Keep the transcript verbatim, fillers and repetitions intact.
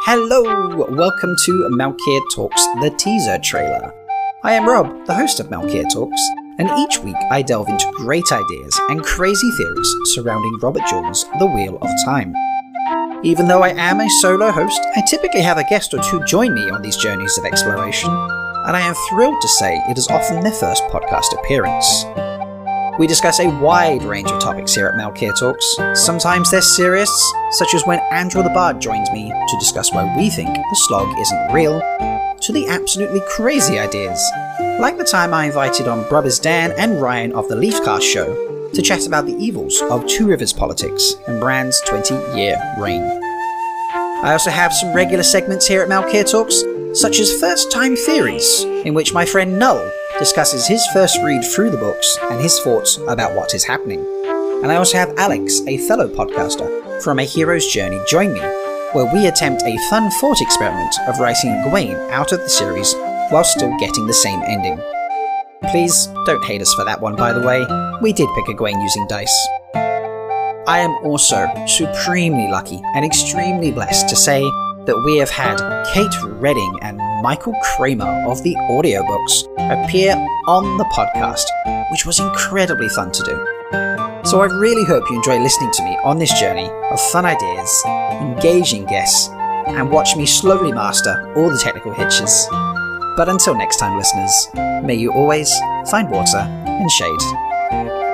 Hello! Welcome to Malkia Talks, the teaser trailer. I am Rob, the host of Malkia Talks, and each week I delve into great ideas and crazy theories surrounding Robert Jordan's The Wheel of Time. Even though I am a solo host, I typically have a guest or two join me on these journeys of exploration, and I am thrilled to say it is often their first podcast appearance. We discuss a wide range of topics here at Malkia Talks. Sometimes they're serious, such as when Andrew the Bard joins me to discuss why we think the slog isn't real, to the absolutely crazy ideas, like the time I invited on brothers Dan and Ryan of the Leafcast show to chat about the evils of Two Rivers politics and Bran's twenty-year reign. I also have some regular segments here at Malkia Talks, such as First Time Theories, in which my friend Null discusses his first read through the books and his thoughts about what is happening. And I also have Alex, a fellow podcaster from A Hero's Journey, join me, where we attempt a fun thought experiment of writing Egwene out of the series while still getting the same ending. Please don't hate us for that one, by the way. We did pick Egwene using dice. I am also supremely lucky and extremely blessed to say that we have had Kate Redding and Michael Kramer of the audiobooks appear on the podcast, which was incredibly fun to do. So I really hope you enjoy listening to me on this journey of fun ideas, engaging guests, and watch me slowly master all the technical hitches. But until next time, listeners, may you always find water and shade.